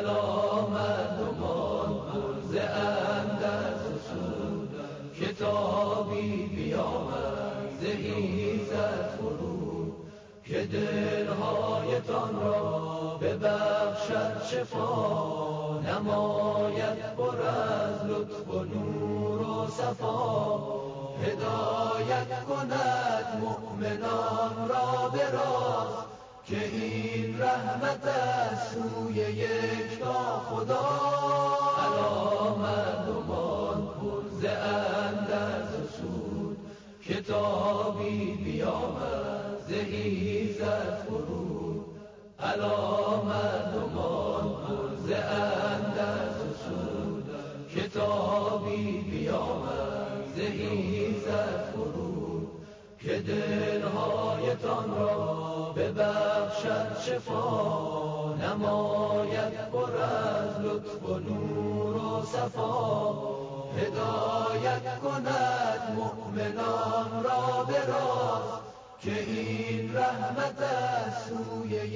الا مردمان عرضه اند از اصول، کتابی بیامد ز ایزد فرود، که دلهایتان را ببخشد شفا، نماید پر از لطف و نور و صفا، هدایت کند مؤمنان را به راست، که این رحمت از سوی یکتا خدا. الا مردمان عرضه اند از اصول، کتابی بیامد ز ایزد فرود، الا مردمان عرضه اند از اصول، کتابی بیامد ز ایزد فرود، که دلهایتان را ببخشد شفا، نماید پر از لطف و نور و صفا، هدایت کند مؤمنان را به راست، که این رحمت از سوی